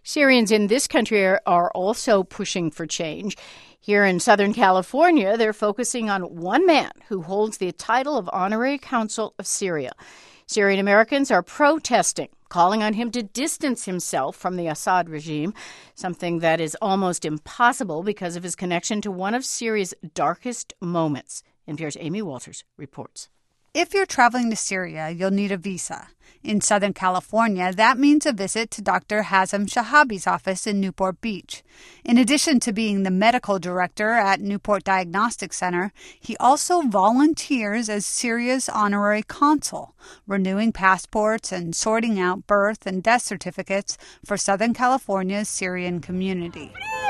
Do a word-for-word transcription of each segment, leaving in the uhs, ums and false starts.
Syrians in this country are, are also pushing for change. Here in Southern California, they're focusing on one man who holds the title of Honorary Consul of Syria. Syrian Americans are protesting, calling on him to distance himself from the Assad regime, something that is almost impossible because of his connection to one of Syria's darkest moments. N P R's Amy Walters reports. If you're traveling to Syria, you'll need a visa. In Southern California, that means a visit to Doctor Hazem Shahabi's office in Newport Beach. In addition to being the medical director at Newport Diagnostic Center, he also volunteers as Syria's honorary consul, renewing passports and sorting out birth and death certificates for Southern California's Syrian community.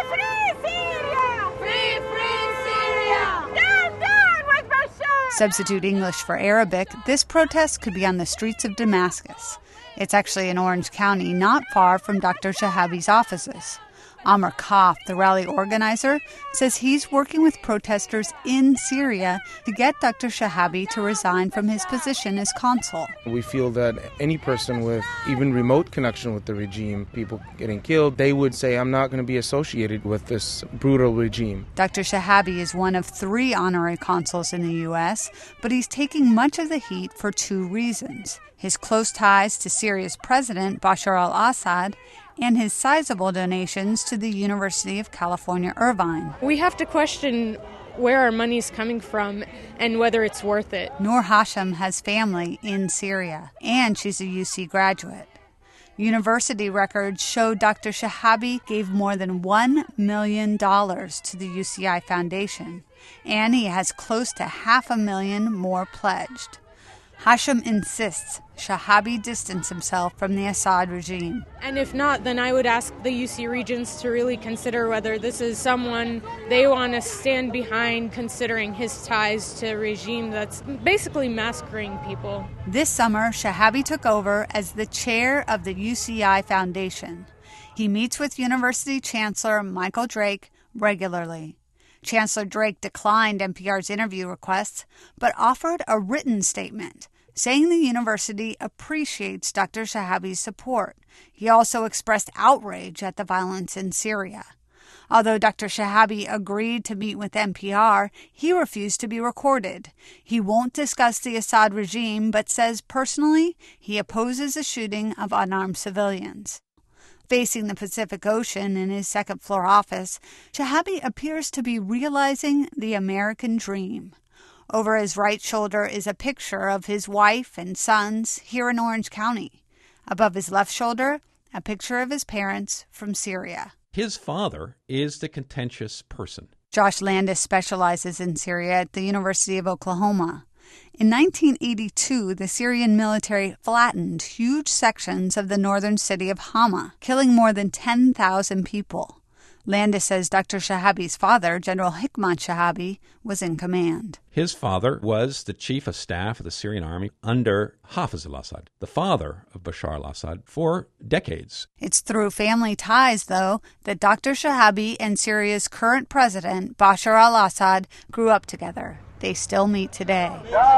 Substitute English for Arabic, this protest could be on the streets of Damascus. It's actually in Orange County, not far from Doctor Shahabi's offices. Amr Kaf, the rally organizer, says he's working with protesters in Syria to get Doctor Shahabi to resign from his position as consul. We feel that any person with even remote connection with the regime, people getting killed, they would say, I'm not going to be associated with this brutal regime. Doctor Shahabi is one of three honorary consuls in the U S, but he's taking much of the heat for two reasons: his close ties to Syria's president, Bashar al-Assad, and his sizable donations to the University of California, Irvine. We have to question where our money's coming from and whether it's worth it. Noor Hashem has family in Syria, and she's a U C graduate. University records show Doctor Shahabi gave more than one million dollars to the U C I Foundation, and he has close to half a million more pledged. Hashem insists Shahabi distance himself from the Assad regime. And if not, then I would ask the U C Regents to really consider whether this is someone they want to stand behind, considering his ties to a regime that's basically massacring people. This summer, Shahabi took over as the chair of the U C I Foundation. He meets with University Chancellor Michael Drake regularly. Chancellor Drake declined N P R's interview requests, but offered a written statement saying the university appreciates Doctor Shahabi's support. He also expressed outrage at the violence in Syria. Although Doctor Shahabi agreed to meet with N P R, he refused to be recorded. He won't discuss the Assad regime, but says personally he opposes the shooting of unarmed civilians. Facing the Pacific Ocean in his second-floor office, Shahabi appears to be realizing the American dream. Over his right shoulder is a picture of his wife and sons here in Orange County. Above his left shoulder, a picture of his parents from Syria. His father is the contentious person. Josh Landis specializes in Syria at the University of Oklahoma. In nineteen eighty-two, the Syrian military flattened huge sections of the northern city of Hama, killing more than ten thousand people. Landis says Doctor Shahabi's father, General Hikmat Shahabi, was in command. His father was the chief of staff of the Syrian army under Hafez al-Assad, the father of Bashar al-Assad, for decades. It's through family ties, though, that Doctor Shahabi and Syria's current president, Bashar al-Assad, grew up together. They still meet today.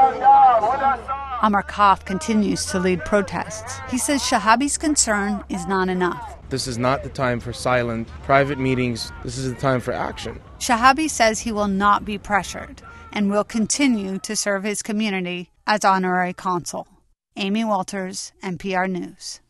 Amr Kaf continues to lead protests. He says Shahabi's concern is not enough. This is not the time for silent, private meetings. This is the time for action. Shahabi says he will not be pressured and will continue to serve his community as honorary consul. Amy Walters, N P R News.